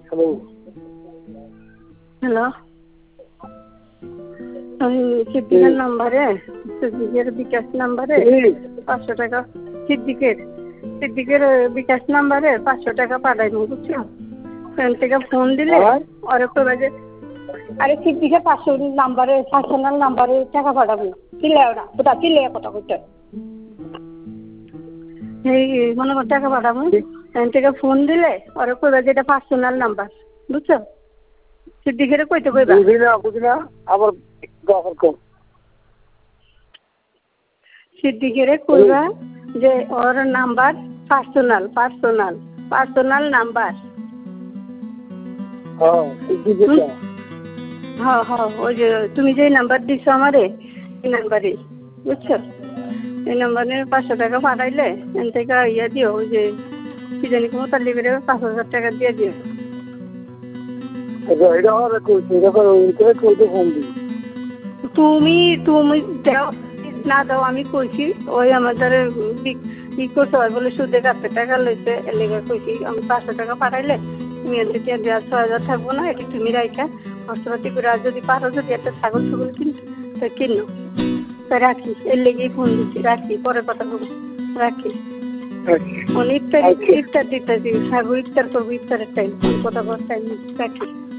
Hello hello, আমি সিদ্দিকের নাম্বারে, সিদ্দিকের বিকাশ নাম্বারে 500 টাকা, সিদ্দিকের বিকাশ নাম্বারে 500 টাকা পাঠাইনি, বুঝছো? ফোন থেকে ফোন দিলে ওরে কইবা যে আরে সিদ্দিকের 500 নাম্বারে, পার্সোনাল নাম্বারে টাকা পাঠাবো। চিল্লাও না, কোথা চিল্লাইয়া কথা কইতে। এই মনে কর টাকা পাঠাবো, ফোন থেকে ফোন দিলে ওরে কইবা যে এটা পার্সোনাল নাম্বার, বুঝছো? সিদ্দিকের কইতে কইবা বুঝিনা আবার সিদ্দিকের কইবা যে ওর নাম্বার পার্সোনাল নাম্বার। হ্যাঁ হ্যাঁ, ওই যে তুমি যে নাম্বার দিছো আমারে, এই নাম্বারে, বুঝছো? এই নাম্বারে 500 টাকা পাঠাইলে এন থেকে ইয়ে দিও, ওই যে কি জানি কোনো তালিবের 5,000 টাকা দিয়ে দিও। তুমি তুমি দাও না দাও আমি কইছি, ওই আমাদের কি করতে হয় বলে সুদে 4 টাকা লইছে, এর লেগে কইছি আমি 500 টাকা পাঠাইলে তুমি এর থেকে 6,000 থাকবো না, এটি তুমি রাইখা খরচপাতি করে, আর যদি পারো যদি একটা ছাগল কিনো তো রাখি, এর লেগেই ফোন দিচ্ছি। রাখি, পরে কথা বলবো, রাখি। ইফতার দিতে ছাগল ইফতার করবো, ইফতারের টাইম, কথা বলার টাইম, রাখি।